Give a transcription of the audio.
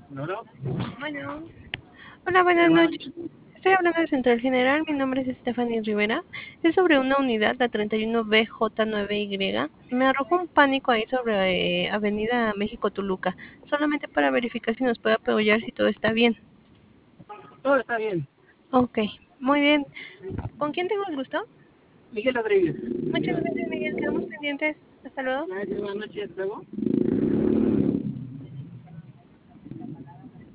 ¿No? Bueno, hola, buenas Buenas noches. noches. Estoy hablando de Central General. Mi nombre es Stephanie Rivera. Es sobre una unidad, la 31BJ9Y. Me arrojó un pánico ahí sobre Avenida México Toluca. Solamente para verificar si nos puede apoyar si todo está bien. Todo está bien. Ok, muy bien. ¿Con quién tengo el gusto? Miguel Rodríguez. Muchas gracias, Miguel. Quedamos pendientes. Hasta luego. Buenas noches. Luego.